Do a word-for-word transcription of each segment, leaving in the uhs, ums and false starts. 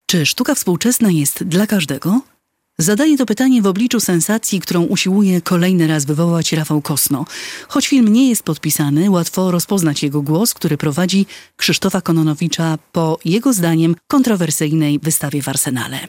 Czy sztuka współczesna jest dla każdego? Zadaję to pytanie w obliczu sensacji, którą usiłuje kolejny raz wywołać Rafał Kosno. Choć film nie jest podpisany, łatwo rozpoznać jego głos, który prowadzi Krzysztofa Kononowicza po, jego zdaniem, kontrowersyjnej wystawie w Arsenale.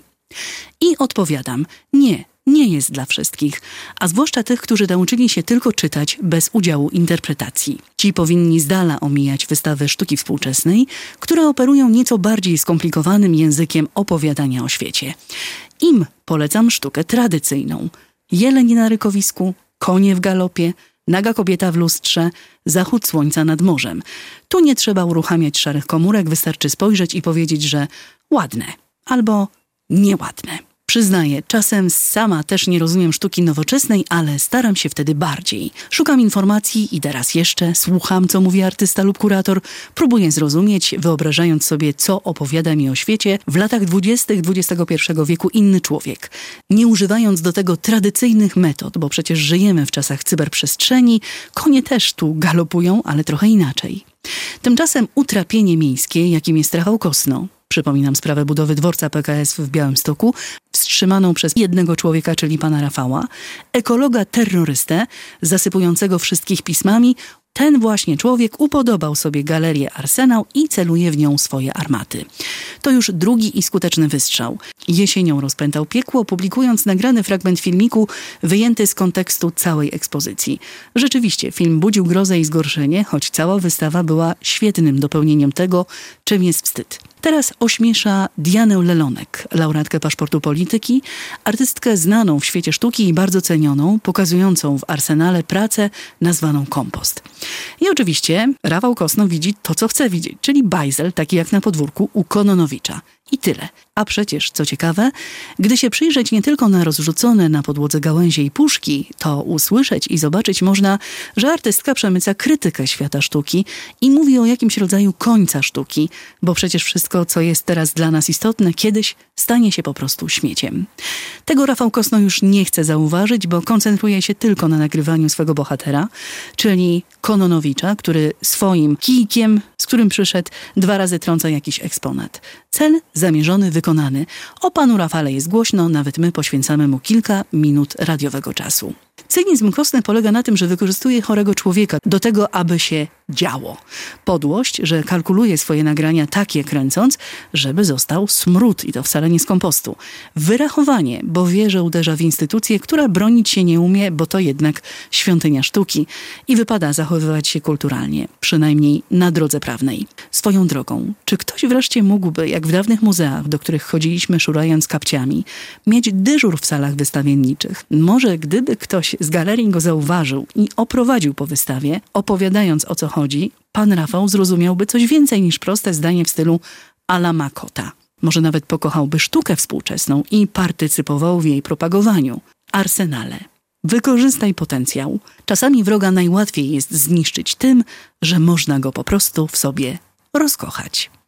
I odpowiadam, nie, nie jest dla wszystkich, a zwłaszcza tych, którzy nauczyli się tylko czytać bez udziału interpretacji. Ci powinni z dala omijać wystawy sztuki współczesnej, które operują nieco bardziej skomplikowanym językiem opowiadania o świecie. Im polecam sztukę tradycyjną. Jeleń na rykowisku, konie w galopie, naga kobieta w lustrze, zachód słońca nad morzem. Tu nie trzeba uruchamiać szarych komórek, wystarczy spojrzeć i powiedzieć, że ładne albo nieładne. Przyznaję, czasem sama też nie rozumiem sztuki nowoczesnej, ale staram się wtedy bardziej. Szukam informacji i teraz jeszcze słucham, co mówi artysta lub kurator, próbuję zrozumieć, wyobrażając sobie, co opowiada mi o świecie w latach dwudziestych dwudziestego pierwszego wieku inny człowiek. Nie używając do tego tradycyjnych metod, bo przecież żyjemy w czasach cyberprzestrzeni, konie też tu galopują, ale trochę inaczej. Tymczasem utrapienie miejskie, jakim jest Rafał Kosno, przypominam sprawę budowy dworca P K S w Białymstoku, wstrzymaną przez jednego człowieka, czyli pana Rafała, ekologa terrorystę, zasypującego wszystkich pismami, ten właśnie człowiek upodobał sobie galerię Arsenał i celuje w nią swoje armaty. To już drugi i skuteczny wystrzał. Jesienią rozpętał piekło, publikując nagrany fragment filmiku wyjęty z kontekstu całej ekspozycji. Rzeczywiście, film budził grozę i zgorszenie, choć cała wystawa była świetnym dopełnieniem tego, czym jest wstyd. Teraz ośmiesza Dianę Lelonek, laureatkę Paszportu Polityki, artystkę znaną w świecie sztuki i bardzo cenioną, pokazującą w Arsenale pracę nazwaną Kompost. I oczywiście Rafał Kosno widzi to, co chce widzieć, czyli bajzel, taki jak na podwórku u Kononowicza. I tyle. A przecież, co ciekawe, gdy się przyjrzeć nie tylko na rozrzucone na podłodze gałęzie i puszki, to usłyszeć i zobaczyć można, że artystka przemyca krytykę świata sztuki i mówi o jakimś rodzaju końca sztuki, bo przecież wszystko, co jest teraz dla nas istotne, kiedyś stanie się po prostu śmieciem. Tego Rafał Kosno już nie chce zauważyć, bo koncentruje się tylko na nagrywaniu swego bohatera, czyli Kononowicza, który swoim kijkiem, z którym przyszedł, dwa razy trąca jakiś eksponat. Cel zamierzony, wykonany. O panu Rafale jest głośno, nawet my poświęcamy mu kilka minut radiowego czasu. Cynizm Kosny polega na tym, że wykorzystuje chorego człowieka do tego, aby się działo. Podłość, że kalkuluje swoje nagrania tak je kręcąc, żeby został smród i to wcale nie z kompostu. Wyrachowanie, bo wie, że uderza w instytucję, która bronić się nie umie, bo to jednak świątynia sztuki i wypada zachowywać się kulturalnie, przynajmniej na drodze prawnej. Swoją drogą, czy ktoś wreszcie mógłby, jak w dawnych muzeach, do których chodziliśmy szurając kapciami, mieć dyżur w salach wystawienniczych? Może gdyby ktoś z galerii go zauważył i oprowadził po wystawie, opowiadając o co chodzi, pan Rafał zrozumiałby coś więcej niż proste zdanie w stylu à la Makota. Może nawet pokochałby sztukę współczesną i partycypował w jej propagowaniu. Arsenale. Wykorzystaj potencjał. Czasami wroga najłatwiej jest zniszczyć tym, że można go po prostu w sobie rozkochać.